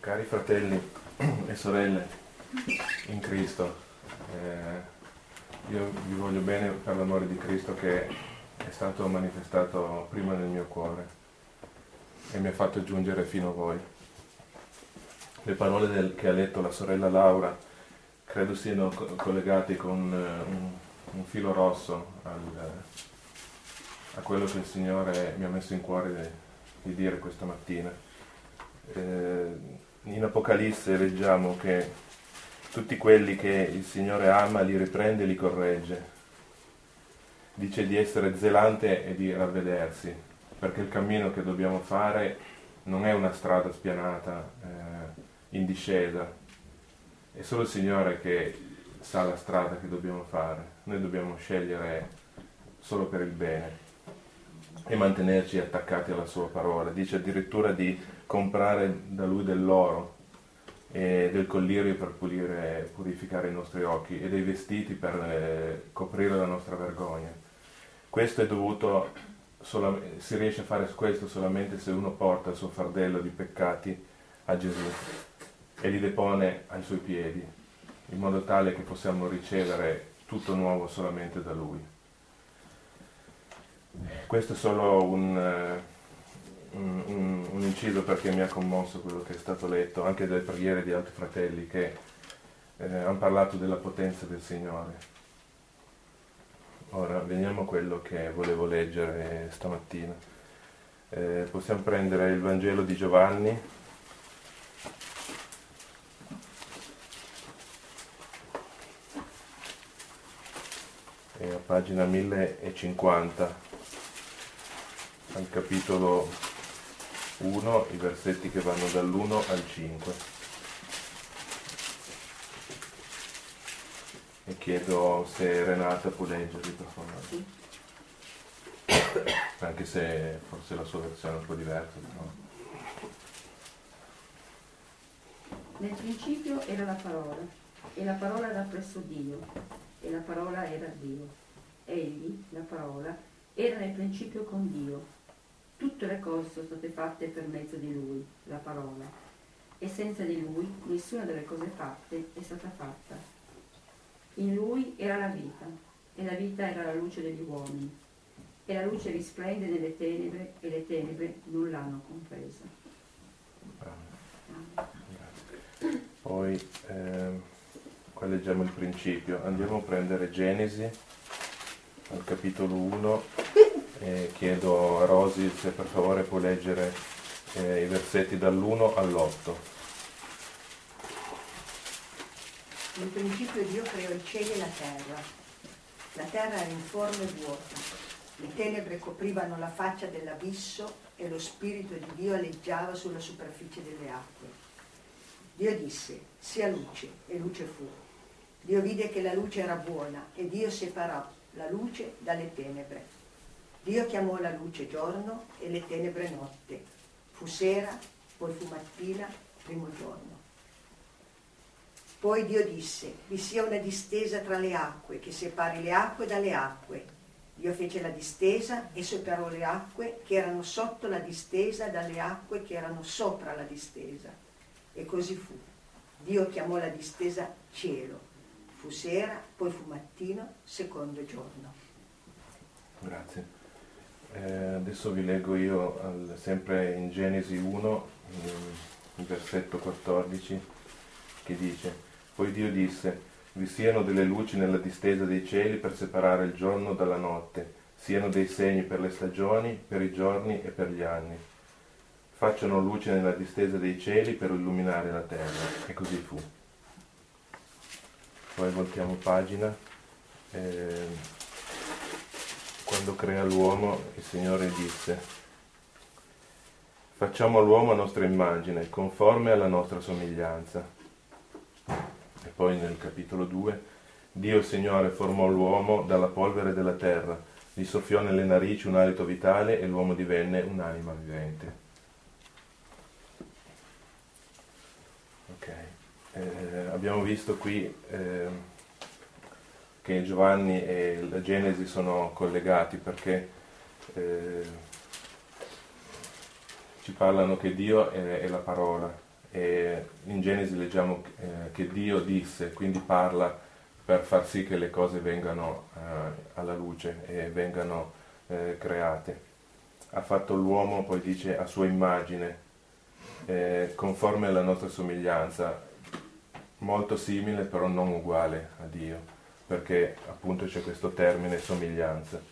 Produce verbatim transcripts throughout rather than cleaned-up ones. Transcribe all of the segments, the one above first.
Cari fratelli e sorelle in Cristo, eh, io vi voglio bene per l'amore di Cristo che è stato manifestato prima nel mio cuore e mi ha fatto giungere fino a voi. Le parole del, che ha letto la sorella Laura credo siano co- collegate con uh, un, un filo rosso al, a quello che il Signore mi ha messo in cuore di, di dire questa mattina. Eh, in Apocalisse leggiamo che tutti quelli che il Signore ama li riprende e li corregge. Dice di essere zelante e di ravvedersi, perché il cammino che dobbiamo fare non è una strada spianata, eh, in discesa. È solo il Signore che sa la strada che dobbiamo fare. Noi dobbiamo scegliere solo per il bene e mantenerci attaccati alla sua parola. Dice addirittura di comprare da lui dell'oro e del collirio per pulire, purificare i nostri occhi e dei vestiti per eh, coprire la nostra vergogna. Questo è dovuto, solamente, si riesce a fare questo solamente se uno porta il suo fardello di peccati a Gesù e li depone ai suoi piedi, in modo tale che possiamo ricevere tutto nuovo solamente da Lui. Questo è solo un, un, un, un inciso perché mi ha commosso quello che è stato letto, anche dalle preghiere di altri fratelli che eh, hanno parlato della potenza del Signore. Ora veniamo a quello che volevo leggere stamattina. Eh, possiamo prendere il Vangelo di Giovanni, è a pagina mille e cinquanta, al capitolo uno, i versetti che vanno dall'uno al cinque. E chiedo se Renata può leggerli, per favore. Sì. Anche se forse la sua versione è un po' diversa. No? Nel principio era la parola, e la parola era presso Dio, e la parola era Dio. Egli, la parola, era nel principio con Dio. Tutte le cose sono state fatte per mezzo di Lui, la parola, e senza di Lui nessuna delle cose fatte è stata fatta. In Lui era la vita, e la vita era la luce degli uomini, e la luce risplende nelle tenebre, e le tenebre non l'hanno compresa. Grazie. Poi eh, qua leggiamo il principio. Andiamo a prendere Genesi, al capitolo uno. E chiedo a Rosy se per favore può leggere eh, i versetti dall'uno all'otto. Nel principio Dio creò il cielo e la terra. La terra era informe e vuota. Le tenebre coprivano la faccia dell'abisso e lo Spirito di Dio aleggiava sulla superficie delle acque. Dio disse: sia luce, e luce fu. Dio vide che la luce era buona e Dio separò la luce dalle tenebre. Dio chiamò la luce giorno e le tenebre notte. Fu sera, poi fu mattina, primo giorno. Poi Dio disse: vi sia una distesa tra le acque, che separi le acque dalle acque. Dio fece la distesa e separò le acque che erano sotto la distesa dalle acque che erano sopra la distesa. E così fu. Dio chiamò la distesa cielo. Fu sera, poi fu mattino, secondo giorno. Grazie. Eh, adesso vi leggo io al, sempre in Genesi uno, il versetto quattordici, che dice: poi Dio disse: vi siano delle luci nella distesa dei cieli per separare il giorno dalla notte, siano dei segni per le stagioni, per i giorni e per gli anni. Facciano luce nella distesa dei cieli per illuminare la terra. E così fu. Poi voltiamo pagina. Eh, Quando crea l'uomo, il Signore disse: facciamo l'uomo a nostra immagine, conforme alla nostra somiglianza. E poi nel capitolo due: Dio il Signore formò l'uomo dalla polvere della terra, gli soffiò nelle narici un alito vitale e l'uomo divenne un'anima vivente. Ok, eh, abbiamo visto qui eh, che Giovanni e la Genesi sono collegati perché eh, ci parlano che Dio è, è la parola e in Genesi leggiamo eh, che Dio disse, quindi parla per far sì che le cose vengano eh, alla luce e vengano eh, create. Ha fatto l'uomo, poi dice, a sua immagine, eh, conforme alla nostra somiglianza, molto simile però non uguale a Dio, perché appunto c'è questo termine somiglianza.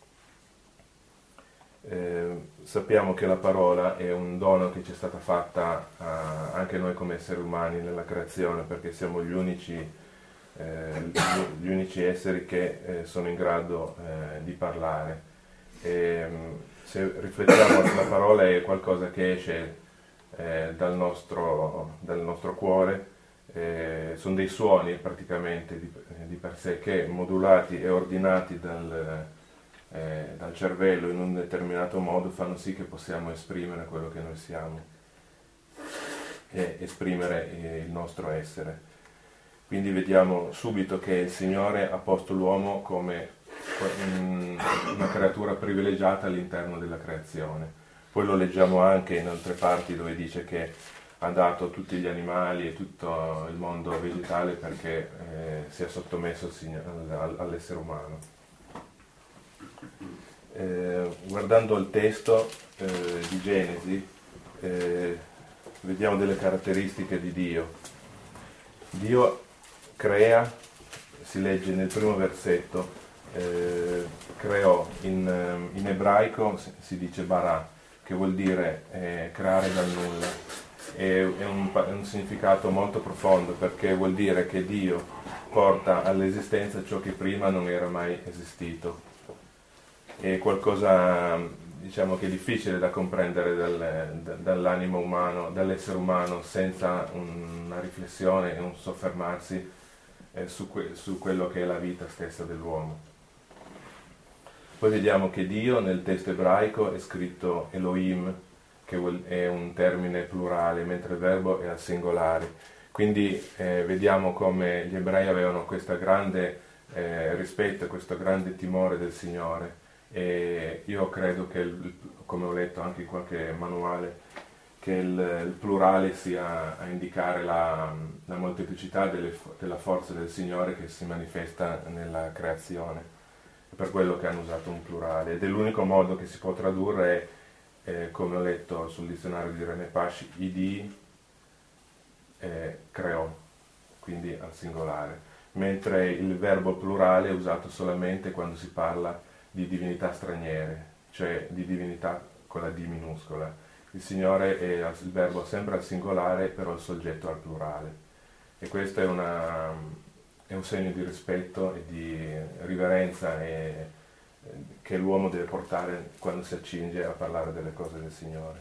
Eh, sappiamo che la parola è un dono che ci è stata fatta a, anche noi come esseri umani nella creazione, perché siamo gli unici, eh, gli unici esseri che eh, sono in grado eh, di parlare. E, se riflettiamo, la parola è qualcosa che esce eh, dal, nostro, dal nostro cuore, eh, sono dei suoni praticamente di, di per sé che, modulati e ordinati dal Eh, dal cervello in un determinato modo, fanno sì che possiamo esprimere quello che noi siamo e esprimere eh, il nostro essere. Quindi vediamo subito che il Signore ha posto l'uomo come un, una creatura privilegiata all'interno della creazione. Poi lo leggiamo anche in altre parti dove dice che ha dato tutti gli animali e tutto il mondo vegetale perché eh, sia sottomesso all'essere umano. Eh, guardando il testo eh, di Genesi eh, vediamo delle caratteristiche di Dio. Dio crea, si legge nel primo versetto, eh, creò, in, in ebraico si dice bara, che vuol dire eh, creare dal nulla. È, è, un, è un significato molto profondo, perché vuol dire che Dio porta all'esistenza ciò che prima non era mai esistito. È qualcosa, diciamo, che è difficile da comprendere dal, dall'animo umano, dall'essere umano, senza una riflessione e un soffermarsi eh, su, que, su quello che è la vita stessa dell'uomo. Poi vediamo che Dio nel testo ebraico è scritto Elohim, che è un termine plurale, mentre il verbo è al singolare. Quindi eh, vediamo come gli ebrei avevano questo grande eh, rispetto, questo grande timore del Signore. E io credo che, il, come ho letto anche in qualche manuale, che il, il plurale sia a indicare la, la molteplicità delle, della forza del Signore che si manifesta nella creazione. È per quello che hanno usato un plurale, ed è l'unico modo che si può tradurre, eh, come ho letto sul dizionario di René Paci, Idi eh, creò, quindi al singolare, mentre il verbo plurale è usato solamente quando si parla di divinità straniere, cioè di divinità con la D minuscola. Il Signore è il verbo sempre al singolare, però il soggetto al plurale. E questo è, una, è un segno di rispetto e di riverenza e, che l'uomo deve portare quando si accinge a parlare delle cose del Signore.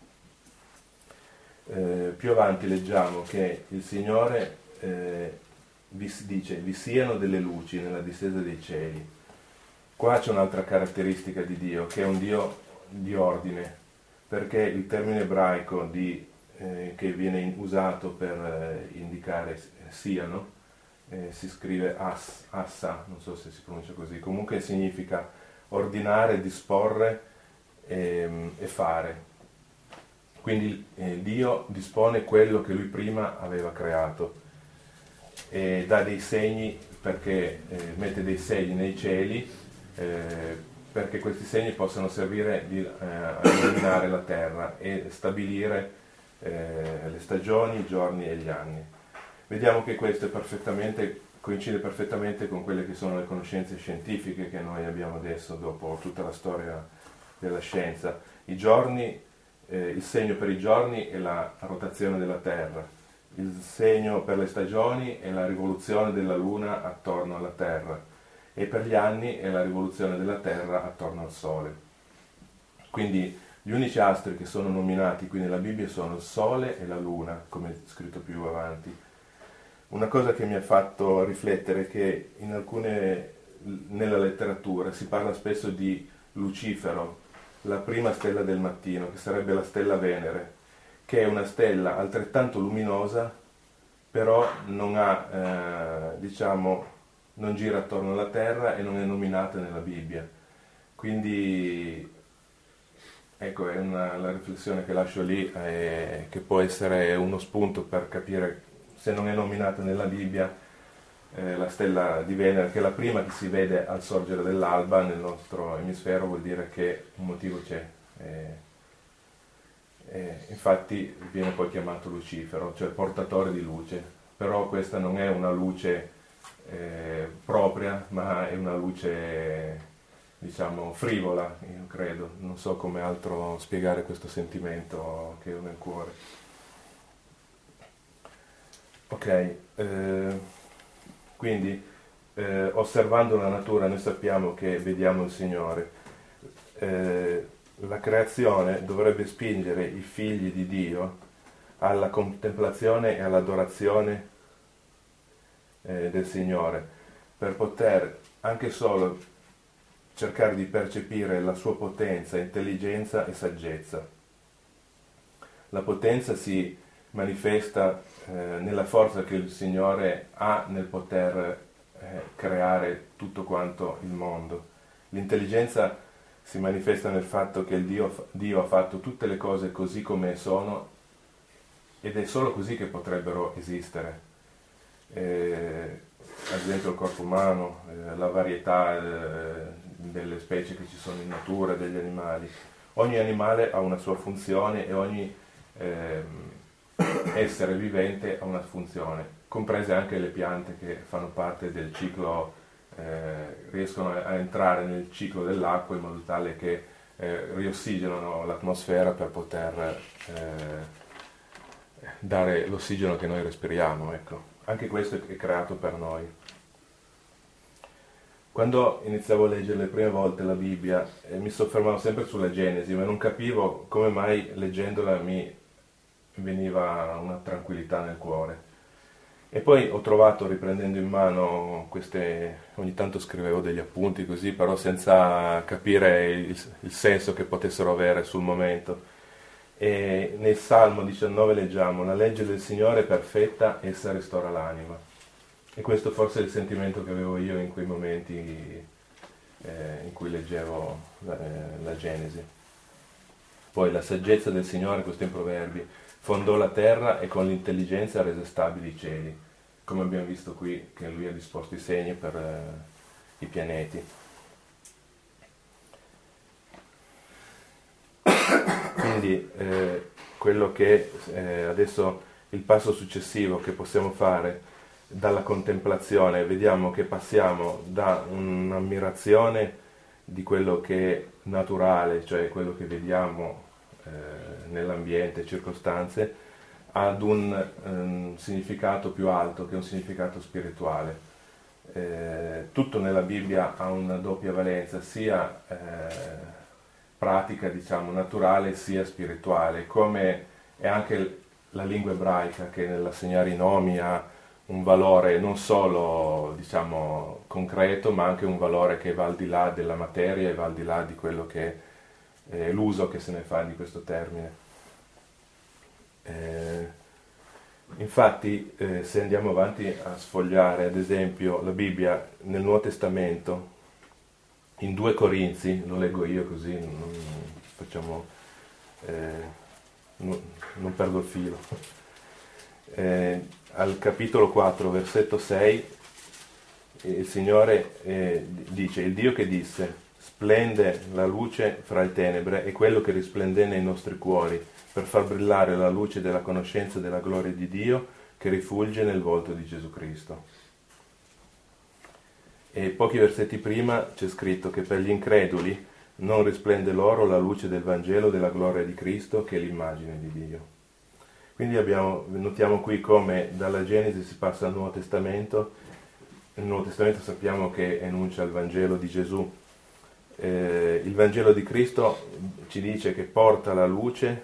Eh, più avanti leggiamo che il Signore eh, vi dice: vi siano delle luci nella distesa dei cieli. Qua c'è un'altra caratteristica di Dio, che è un Dio di ordine, perché il termine ebraico di, eh, che viene usato per eh, indicare siano, eh, si scrive as, assa, non so se si pronuncia così, comunque significa ordinare, disporre e, e fare. Quindi eh, Dio dispone quello che lui prima aveva creato e dà dei segni, perché eh, mette dei segni nei cieli, Eh, perché questi segni possano servire di, eh, a illuminare la terra e stabilire eh, le stagioni, i giorni e gli anni. Vediamo che questo è perfettamente, coincide perfettamente con quelle che sono le conoscenze scientifiche che noi abbiamo adesso dopo tutta la storia della scienza. I giorni, eh, il segno per i giorni è la rotazione della terra, il segno per le stagioni è la rivoluzione della luna attorno alla terra, e per gli anni è la rivoluzione della Terra attorno al Sole. Quindi gli unici astri che sono nominati qui nella Bibbia sono il Sole e la Luna, come è scritto più avanti. Una cosa che mi ha fatto riflettere è che in alcune, nella letteratura si parla spesso di Lucifero, la prima stella del mattino, che sarebbe la stella Venere, che è una stella altrettanto luminosa, però non ha, eh, diciamo, non gira attorno alla terra e non è nominata nella Bibbia. Quindi ecco, è una, la riflessione che lascio lì, eh, che può essere uno spunto per capire, se non è nominata nella Bibbia, eh, la stella di Venere, che è la prima che si vede al sorgere dell'alba nel nostro emisfero, vuol dire che un motivo c'è. Eh, eh, infatti viene poi chiamato Lucifero, cioè portatore di luce, però questa non è una luce eh, propria, ma è una luce, diciamo, frivola, io credo. Non so come altro spiegare questo sentimento che ho nel cuore. Ok, eh, quindi eh, osservando la natura noi sappiamo che vediamo il Signore. Eh, la creazione dovrebbe spingere i figli di Dio alla contemplazione e all'adorazione eh, del Signore, per poter anche solo cercare di percepire la sua potenza, intelligenza e saggezza. La potenza si manifesta eh, nella forza che il Signore ha nel poter eh, creare tutto quanto il mondo. L'intelligenza si manifesta nel fatto che il Dio, Dio ha fatto tutte le cose così come sono, ed è solo così che potrebbero esistere. Eh, ad esempio il corpo umano, eh, la varietà eh, delle specie che ci sono in natura, degli animali. Ogni animale ha una sua funzione e ogni eh, essere vivente ha una funzione, comprese anche le piante che fanno parte del ciclo, eh, riescono a entrare nel ciclo dell'acqua in modo tale che eh, riossigenano l'atmosfera per poter eh, dare l'ossigeno che noi respiriamo, ecco. Anche questo è creato per noi. Quando iniziavo a leggere le prime volte la Bibbia eh, mi soffermavo sempre sulla Genesi, ma non capivo come mai leggendola mi veniva una tranquillità nel cuore. E poi ho trovato, riprendendo in mano queste, ogni tanto scrivevo degli appunti così, però senza capire il, il senso che potessero avere sul momento. E nel Salmo diciannove leggiamo: la legge del Signore è perfetta, essa restaura l'anima. E questo forse è il sentimento che avevo io in quei momenti eh, in cui leggevo la, eh, la Genesi. Poi la saggezza del Signore, questo in Proverbi, fondò la terra e con l'intelligenza rese stabili i cieli, come abbiamo visto qui che lui ha disposto i segni per eh, i pianeti. Quindi eh, quello che eh, adesso il passo successivo che possiamo fare dalla contemplazione, vediamo che passiamo da un'ammirazione di quello che è naturale, cioè quello che vediamo eh, nell'ambiente, circostanze, ad un um, significato più alto, che è un significato spirituale. Eh, tutto nella Bibbia ha una doppia valenza, sia eh, pratica, diciamo, naturale, sia spirituale, come è anche la lingua ebraica, che nell'assegnare i nomi ha un valore non solo, diciamo, concreto, ma anche un valore che va al di là della materia e va al di là di quello che è l'uso che se ne fa di questo termine. Eh, infatti, eh, se andiamo avanti a sfogliare, ad esempio, la Bibbia nel Nuovo Testamento, in due Corinzi, lo leggo io così non, facciamo, eh, non, non perdo il filo. Eh, al capitolo quattro, versetto sei, il Signore eh, dice: il Dio che disse: splende la luce fra le tenebre, è quello che risplende nei nostri cuori, per far brillare la luce della conoscenza della gloria di Dio che rifulge nel volto di Gesù Cristo. E pochi versetti prima c'è scritto che per gli increduli non risplende loro la luce del Vangelo della gloria di Cristo, che è l'immagine di Dio. Quindi abbiamo, notiamo qui come dalla Genesi si passa al Nuovo Testamento. Nel Nuovo Testamento sappiamo che enuncia il Vangelo di Gesù. Eh, il Vangelo di Cristo ci dice che porta la luce,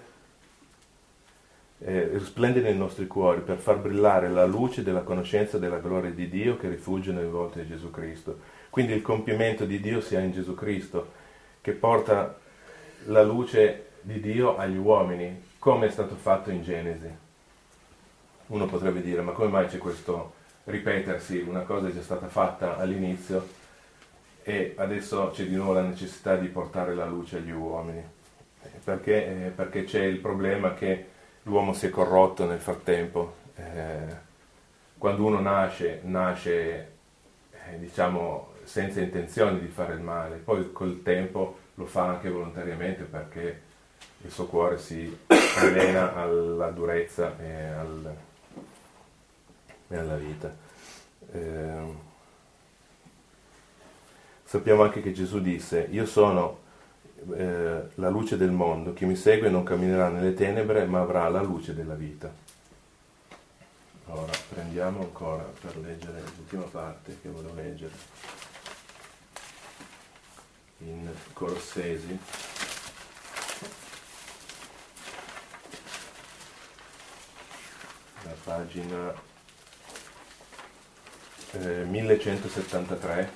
eh, risplende nei nostri cuori per far brillare la luce della conoscenza della gloria di Dio che rifugge nel volto di Gesù Cristo. Quindi il compimento di Dio sia in Gesù Cristo, che porta la luce di Dio agli uomini, come è stato fatto in Genesi. Uno potrebbe dire: ma come mai c'è questo ripetersi? Una cosa è già stata fatta all'inizio e adesso c'è di nuovo la necessità di portare la luce agli uomini. perché, eh, perché c'è il problema che l'uomo si è corrotto nel frattempo. Eh, quando uno nasce, nasce eh, diciamo senza intenzione di fare il male, poi col tempo lo fa anche volontariamente perché il suo cuore si allena alla durezza e, al, e alla vita. Eh, sappiamo anche che Gesù disse: io sono eh, la luce del mondo, chi mi segue non camminerà nelle tenebre ma avrà la luce della vita. Ora prendiamo ancora per leggere l'ultima parte che volevo leggere in Colossesi. La pagina eh, millecentosettantatré,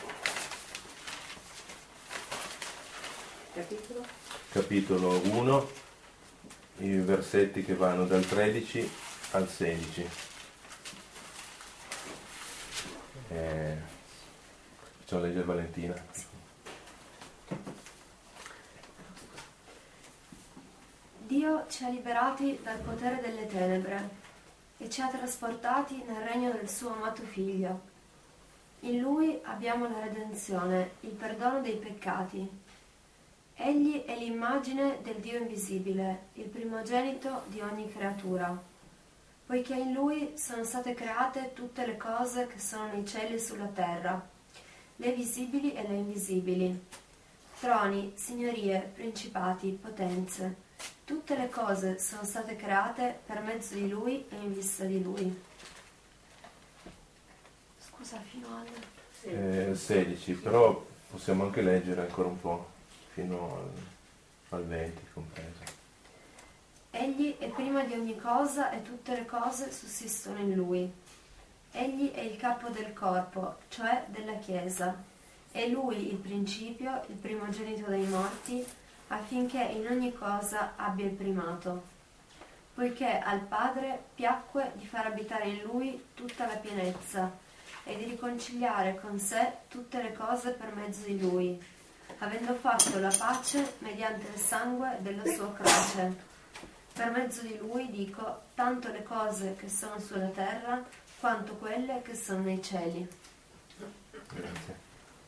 Capitolo? capitolo uno, i versetti che vanno dal tredici al sedici. Eh, facciamo leggere Valentina. Dio ci ha liberati dal potere delle tenebre e ci ha trasportati nel regno del suo amato Figlio. In Lui abbiamo la redenzione, il perdono dei peccati. Egli è l'immagine del Dio invisibile, il primogenito di ogni creatura, poiché in Lui sono state create tutte le cose che sono nei cieli e sulla terra, le visibili e le invisibili, troni, signorie, principati, potenze. Tutte le cose sono state create per mezzo di Lui e in vista di Lui. Scusa, fino al... Eh, sedici, però possiamo anche leggere ancora un po', fino al, al venti compreso. Egli è prima di ogni cosa e tutte le cose sussistono in Lui. Egli è il capo del corpo, cioè della Chiesa. È Lui il principio, il primogenito dei morti, affinché in ogni cosa abbia il primato. Poiché al Padre piacque di far abitare in Lui tutta la pienezza e di riconciliare con sé tutte le cose per mezzo di Lui, avendo fatto la pace mediante il sangue della sua croce. Per mezzo di Lui, dico, tanto le cose che sono sulla terra quanto quelle che sono nei cieli. Grazie.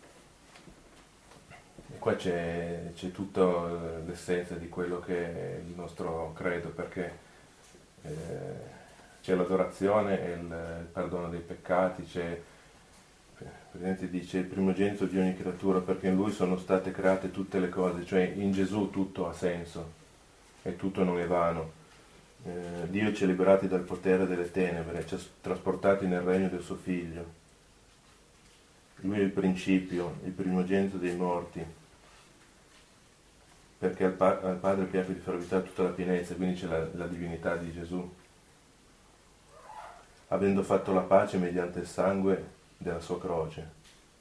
E qua c'è, c'è tutta l'essenza di quello che è il nostro credo, perché eh, c'è l'adorazione e il, il perdono dei peccati, c'è, praticamente dice, il primogenito di ogni creatura, perché in Lui sono state create tutte le cose, cioè in Gesù tutto ha senso e tutto non è vano. Eh, Dio ci ha liberati dal potere delle tenebre, ci ha trasportati nel regno del suo Figlio. Lui è il principio, il primogenito dei morti, perché al, pa- al Padre piace di far abitare tutta la pienezza, quindi c'è la, la divinità di Gesù, avendo fatto la pace mediante il sangue della sua croce.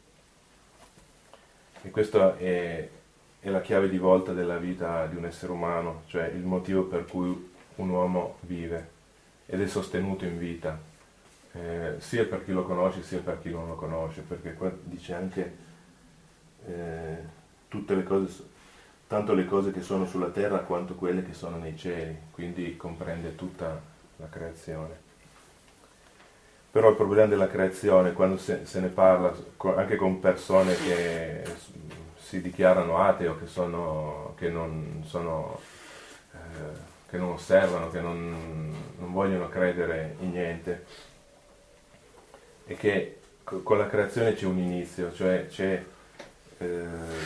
E questa è, è la chiave di volta della vita di un essere umano, cioè il motivo per cui un uomo vive ed è sostenuto in vita. Eh, sia per chi lo conosce sia per chi non lo conosce, perché qua dice anche eh, tutte le cose, tanto le cose che sono sulla terra quanto quelle che sono nei cieli, quindi comprende tutta la creazione. Però il problema della creazione, quando se, se ne parla anche con persone che si dichiarano atee o che, sono, che non sono eh, che non osservano, che non, non vogliono credere in niente, e che con la creazione c'è un inizio, cioè c'è, eh,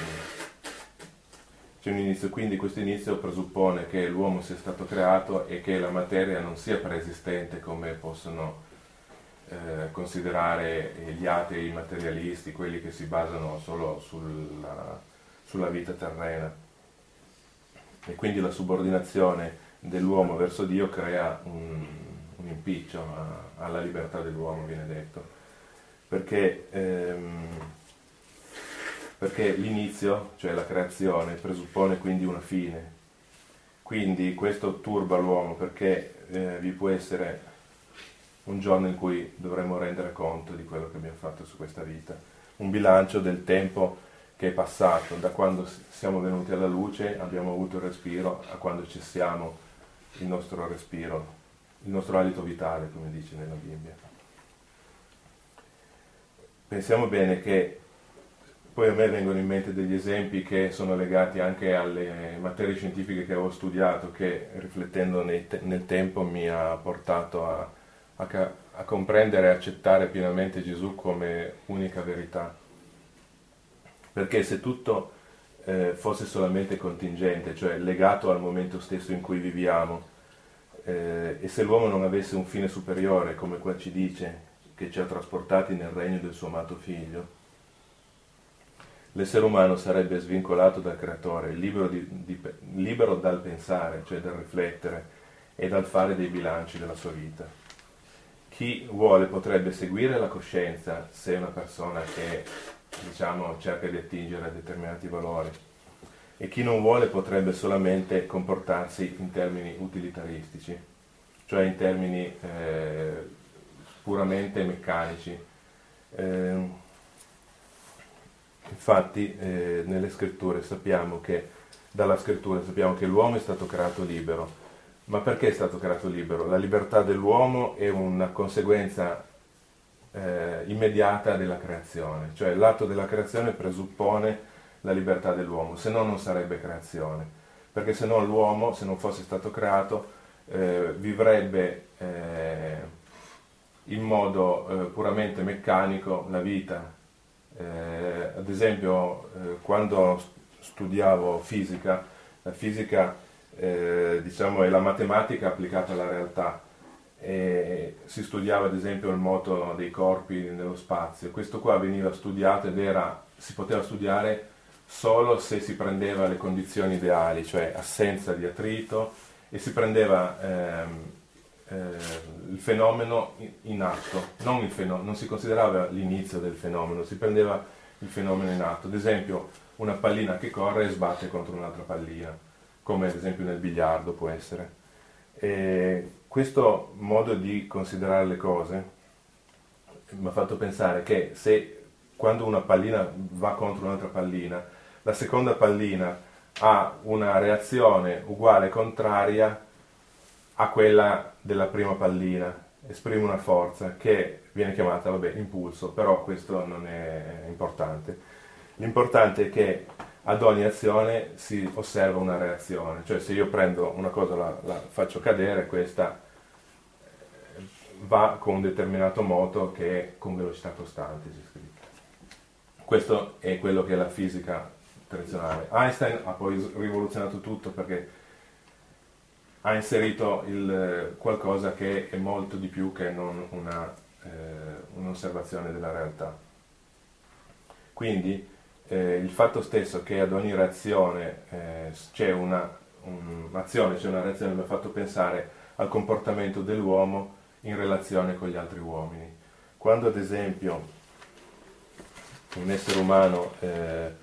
c'è un inizio, quindi questo inizio presuppone che l'uomo sia stato creato e che la materia non sia preesistente come possono eh, considerare gli atei, i materialisti, quelli che si basano solo sulla, sulla vita terrena. E quindi la subordinazione dell'uomo verso Dio crea un, un impiccio a, alla libertà dell'uomo, viene detto, perché, ehm, perché l'inizio, cioè la creazione, presuppone quindi una fine. Quindi questo turba l'uomo, perché eh, vi può essere un giorno in cui dovremo rendere conto di quello che abbiamo fatto su questa vita, un bilancio del tempo che è passato, da quando siamo venuti alla luce, abbiamo avuto il respiro, a quando cessiamo il nostro respiro, il nostro alito vitale, come dice nella Bibbia. Pensiamo bene che poi a me vengono in mente degli esempi che sono legati anche alle materie scientifiche che avevo studiato, che riflettendo nei te- nel tempo mi ha portato a, a, ca- a comprendere e accettare pienamente Gesù come unica verità. Perché se tutto eh, fosse solamente contingente, cioè legato al momento stesso in cui viviamo, eh, e se l'uomo non avesse un fine superiore, come qua ci dice, che ci ha trasportati nel regno del suo amato figlio, l'essere umano sarebbe svincolato dal creatore, libero, di, di, libero dal pensare, cioè dal riflettere e dal fare dei bilanci della sua vita. Chi vuole potrebbe seguire la coscienza se è una persona che, diciamo, cerca di attingere a determinati valori, e chi non vuole potrebbe solamente comportarsi in termini utilitaristici, cioè in termini eh, puramente meccanici. Eh, Infatti eh, nelle scritture sappiamo che, dalla scrittura sappiamo che l'uomo è stato creato libero. Ma perché è stato creato libero? La libertà dell'uomo è una conseguenza eh, immediata della creazione, cioè l'atto della creazione presuppone la libertà dell'uomo, se no non sarebbe creazione, perché se no l'uomo, se non fosse stato creato, eh, vivrebbe eh, in modo eh, puramente meccanico la vita. Eh, ad esempio eh, quando studiavo fisica, la fisica eh, diciamo è la matematica applicata alla realtà, e si studiava ad esempio il moto dei corpi nello spazio. Questo qua veniva studiato ed era, si poteva studiare solo se si prendeva le condizioni ideali, cioè assenza di attrito, e si prendeva ehm, il fenomeno in atto, non, il fenomeno, non si considerava l'inizio del fenomeno, si prendeva il fenomeno in atto. Ad esempio una pallina che corre e sbatte contro un'altra pallina, come ad esempio nel biliardo può essere. E questo modo di considerare le cose mi ha fatto pensare che se quando una pallina va contro un'altra pallina, la seconda pallina ha una reazione uguale, contraria a quella della prima pallina, esprime una forza che viene chiamata, vabbè, impulso, però questo non è importante. L'importante è che ad ogni azione si osserva una reazione, cioè se io prendo una cosa, la, la faccio cadere, questa va con un determinato moto che è con velocità costante, si scrive. Questo è quello che è la fisica tradizionale. Einstein ha poi rivoluzionato tutto perché ha inserito il, qualcosa che è molto di più che non una, eh, un'osservazione della realtà. Quindi eh, il fatto stesso che ad ogni reazione eh, c'è una, un'azione, c'è una reazione, mi ha fatto pensare al comportamento dell'uomo in relazione con gli altri uomini. Quando ad esempio un essere umano eh,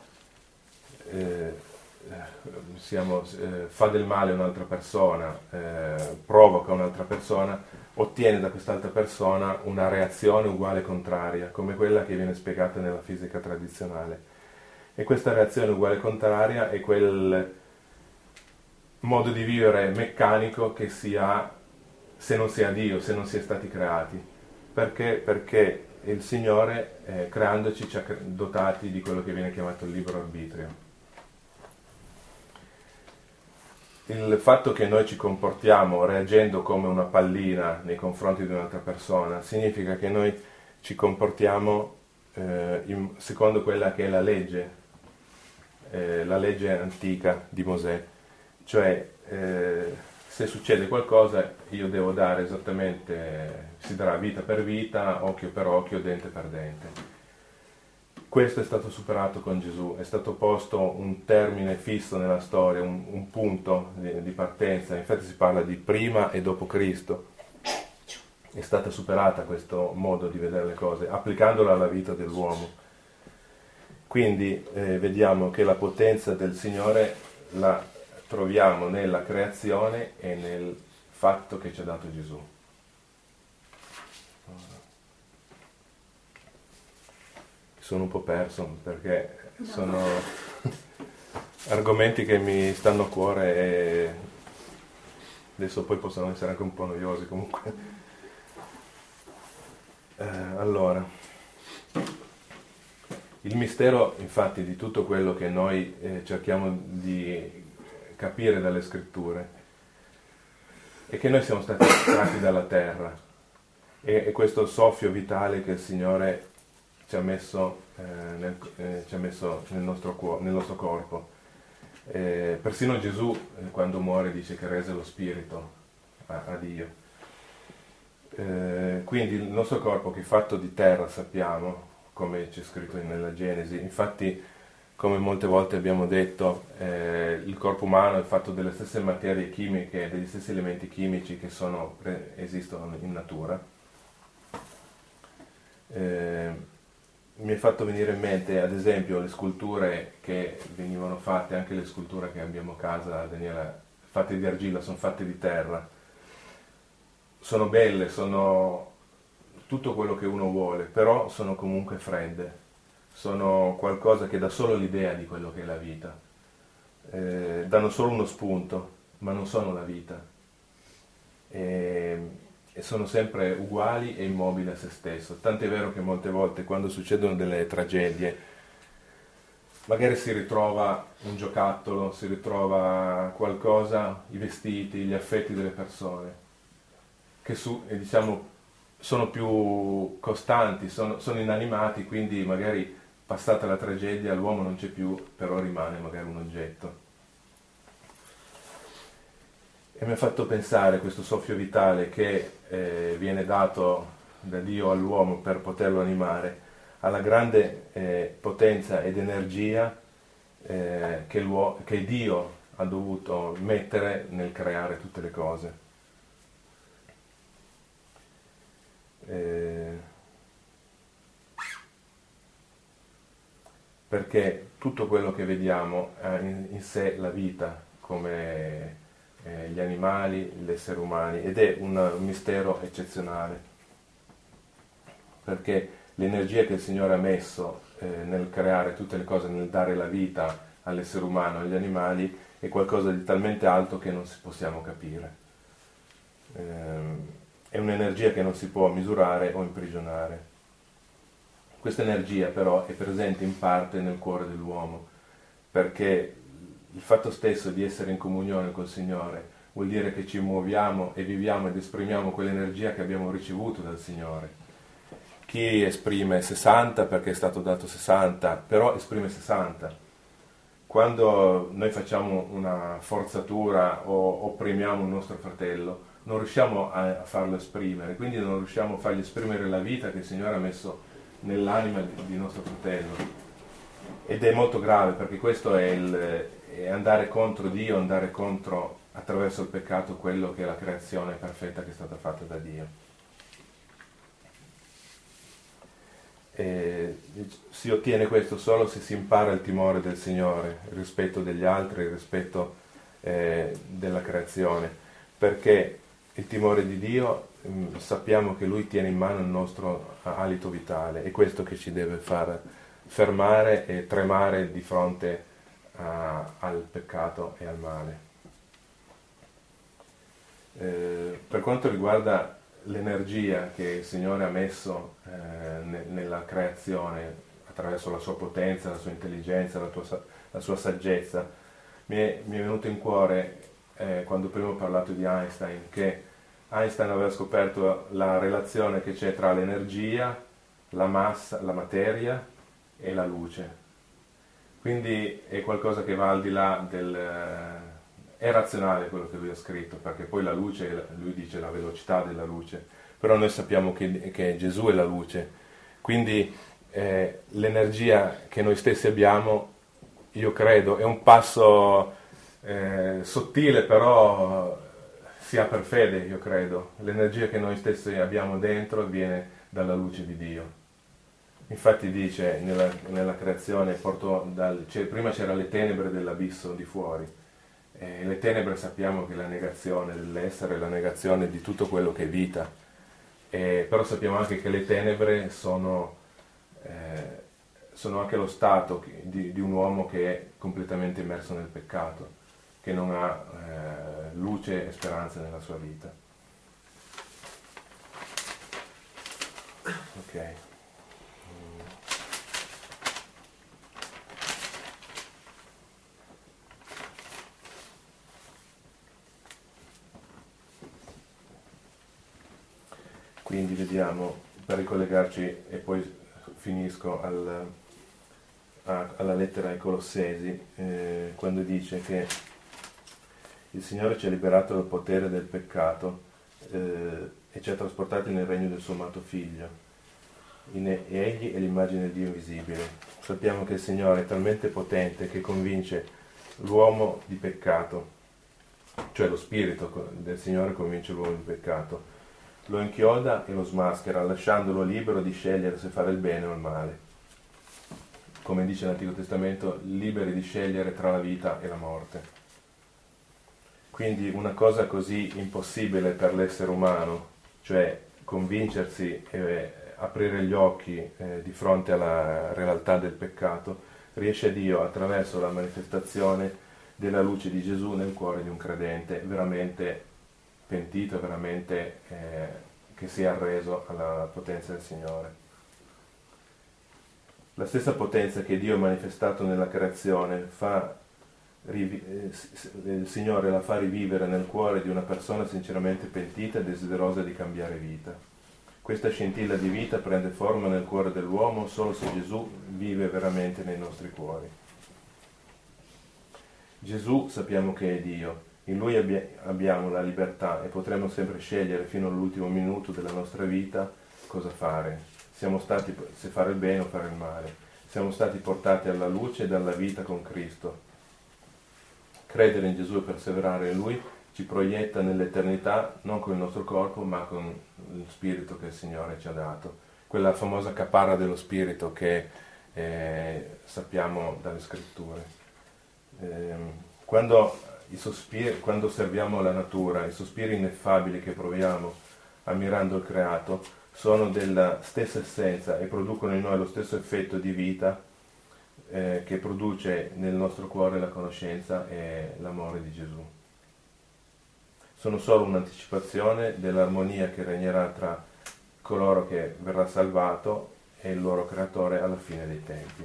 eh, Siamo, eh, fa del male a un'altra persona, eh, provoca un'altra persona, ottiene da quest'altra persona una reazione uguale e contraria, come quella che viene spiegata nella fisica tradizionale. E questa reazione uguale e contraria è quel modo di vivere meccanico che si ha se non si ha Dio, se non si è stati creati. Perché? Perché il Signore, eh, creandoci, ci ha dotati di quello che viene chiamato il libero arbitrio. Il fatto che noi ci comportiamo reagendo come una pallina nei confronti di un'altra persona significa che noi ci comportiamo eh, in, secondo quella che è la legge, eh, la legge antica di Mosè, cioè eh, se succede qualcosa io devo dare esattamente, si darà vita per vita, occhio per occhio, dente per dente. Questo è stato superato con Gesù, è stato posto un termine fisso nella storia, un, un punto di, di partenza. Infatti si parla di prima e dopo Cristo. È stata superata questo modo di vedere le cose, applicandola alla vita dell'uomo. Quindi eh, vediamo che la potenza del Signore la troviamo nella creazione e nel fatto che ci ha dato Gesù. sono un po' perso perché no. sono argomenti che mi stanno a cuore e adesso poi possono essere anche un po' noiosi comunque. Eh, allora, il mistero infatti di tutto quello che noi eh, cerchiamo di capire dalle scritture è che noi siamo stati estratti dalla terra e, e questo soffio vitale che il Signore ci ha messo, eh, nel, eh, ci ha messo nel, nostro cuore, nel nostro corpo. Eh, persino Gesù eh, quando muore dice che rese lo spirito a, a Dio. Eh, quindi il nostro corpo che è fatto di terra sappiamo, come c'è scritto nella Genesi, infatti come molte volte abbiamo detto eh, il corpo umano è fatto delle stesse materie chimiche, degli stessi elementi chimici che sono, esistono in natura. Eh, mi è fatto venire in mente ad esempio le sculture che venivano fatte, anche le sculture che abbiamo a casa, Daniela, fatte di argilla, sono fatte di terra. Sono belle, sono tutto quello che uno vuole, però sono comunque fredde, sono qualcosa che dà solo l'idea di quello che è la vita, eh, danno solo uno spunto, ma non sono la vita, e, e sono sempre uguali e immobili a se stesso, tant'è vero che molte volte quando succedono delle tragedie, magari si ritrova un giocattolo, si ritrova qualcosa, i vestiti, gli affetti delle persone, che su, eh, diciamo, sono più costanti, sono, sono inanimati, quindi magari passata la tragedia l'uomo non c'è più, però rimane magari un oggetto. E mi ha fatto pensare questo soffio vitale che eh, viene dato da Dio all'uomo per poterlo animare, alla grande eh, potenza ed energia eh, che, che Dio ha dovuto mettere nel creare tutte le cose. Eh, perché tutto quello che vediamo ha in, in sé la vita, come eh, gli animali, gli esseri umani, ed è un, un mistero eccezionale, perché l'energia che il Signore ha messo eh, nel creare tutte le cose, nel dare la vita all'essere umano, agli animali, è qualcosa di talmente alto che non si possiamo capire. Eh, È un'energia che non si può misurare o imprigionare. Questa energia però è presente in parte nel cuore dell'uomo, perché il fatto stesso di essere in comunione col Signore vuol dire che ci muoviamo e viviamo ed esprimiamo quell'energia che abbiamo ricevuto dal Signore. Chi esprime sessanta perché è stato dato sessanta, però esprime sessanta. Quando noi facciamo una forzatura o opprimiamo un nostro fratello, non riusciamo a farlo esprimere, quindi non riusciamo a fargli esprimere la vita che il Signore ha messo nell'anima di nostro fratello. Ed è molto grave, perché questo è, il, è andare contro Dio, andare contro, attraverso il peccato, quello che è la creazione perfetta che è stata fatta da Dio. E si ottiene questo solo se si impara il timore del Signore, il rispetto degli altri, il rispetto eh, della creazione, perché il timore di Dio mh, sappiamo che Lui tiene in mano il nostro alito vitale, è questo che ci deve far fermare e tremare di fronte a, al peccato e al male. Eh, per quanto riguarda l'energia che il Signore ha messo eh, ne, nella creazione attraverso la sua potenza, la sua intelligenza, la, tua, la sua saggezza, mi è, mi è venuto in cuore eh, quando prima ho parlato di Einstein, che Einstein aveva scoperto la relazione che c'è tra l'energia, la massa, la materia e la luce. Quindi è qualcosa che va al di là del... è razionale quello che lui ha scritto, perché poi la luce, lui dice la velocità della luce, però noi sappiamo che, che Gesù è la luce, quindi eh, l'energia che noi stessi abbiamo, io credo, è un passo eh, sottile, però si ha per fede, io credo. L'energia che noi stessi abbiamo dentro viene dalla luce di Dio. Infatti dice nella, nella creazione, portò dal, cioè, prima c'erano le tenebre dell'abisso di fuori, e le tenebre sappiamo che è la negazione dell'essere, la negazione di tutto quello che è vita, e, però sappiamo anche che le tenebre sono, eh, sono anche lo stato di, di un uomo che è completamente immerso nel peccato, che non ha eh, luce e speranza nella sua vita. Ok. Quindi vediamo, per ricollegarci e poi finisco al, a, alla lettera ai Colossesi, eh, quando dice che il Signore ci ha liberato dal potere del peccato eh, e ci ha trasportati nel regno del suo amato Figlio. In, e Egli è l'immagine di Dio invisibile. Sappiamo che il Signore è talmente potente che convince l'uomo di peccato, cioè lo Spirito del Signore convince l'uomo di peccato, lo inchioda e lo smaschera, lasciandolo libero di scegliere se fare il bene o il male. Come dice l'Antico Testamento, liberi di scegliere tra la vita e la morte. Quindi una cosa così impossibile per l'essere umano, cioè convincersi e aprire gli occhi eh, di fronte alla realtà del peccato, riesce Dio attraverso la manifestazione della luce di Gesù nel cuore di un credente veramente pentito, veramente eh, che si è arreso alla potenza del Signore. La stessa potenza che Dio ha manifestato nella creazione fa rivi- eh, il Signore la fa rivivere nel cuore di una persona sinceramente pentita e desiderosa di cambiare vita. Questa scintilla di vita prende forma nel cuore dell'uomo solo se Gesù vive veramente nei nostri cuori. Gesù sappiamo che è Dio. In Lui abbi- abbiamo la libertà e potremo sempre scegliere fino all'ultimo minuto della nostra vita cosa fare. Siamo stati, se fare il bene o fare il male. Siamo stati portati alla luce e alla vita con Cristo. Credere in Gesù e perseverare in Lui ci proietta nell'eternità, non con il nostro corpo, ma con lo Spirito che il Signore ci ha dato. Quella famosa caparra dello Spirito che eh, sappiamo dalle Scritture. Eh, quando I sospiri, quando osserviamo la natura, i sospiri ineffabili che proviamo ammirando il creato sono della stessa essenza e producono in noi lo stesso effetto di vita eh, che produce nel nostro cuore la conoscenza e l'amore di Gesù. Sono solo un'anticipazione dell'armonia che regnerà tra coloro che verrà salvato e il loro creatore alla fine dei tempi.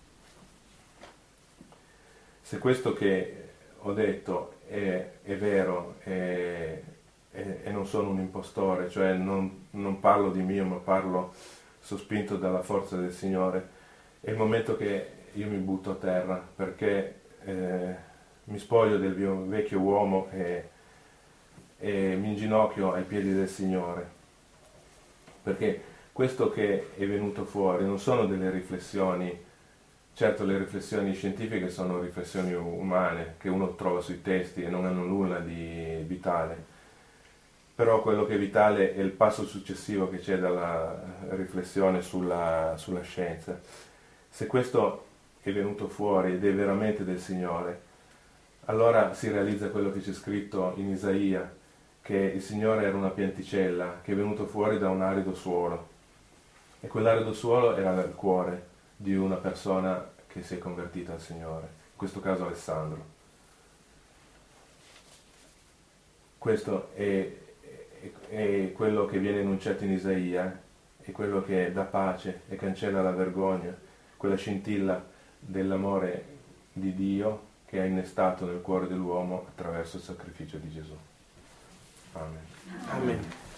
Se questo che ho detto è, è vero è, è, e non sono un impostore, cioè non, non parlo di mio ma parlo sospinto dalla forza del Signore, è il momento che io mi butto a terra perché eh, mi spoglio del mio vecchio uomo e, e mi inginocchio ai piedi del Signore, perché questo che è venuto fuori non sono delle riflessioni. Certo, le riflessioni scientifiche sono riflessioni umane che uno trova sui testi e non hanno nulla di vitale, però quello che è vitale è il passo successivo che c'è dalla riflessione sulla, sulla scienza. Se questo è venuto fuori ed è veramente del Signore, allora si realizza quello che c'è scritto in Isaia, che il Signore era una pianticella che è venuto fuori da un arido suolo, e quell'arido suolo era il cuore di una persona che si è convertita al Signore, in questo caso Alessandro. Questo è, è, è quello che viene enunciato in Isaia, è quello che dà pace e cancella la vergogna, quella scintilla dell'amore di Dio che ha innestato nel cuore dell'uomo attraverso il sacrificio di Gesù. Amen. Amen.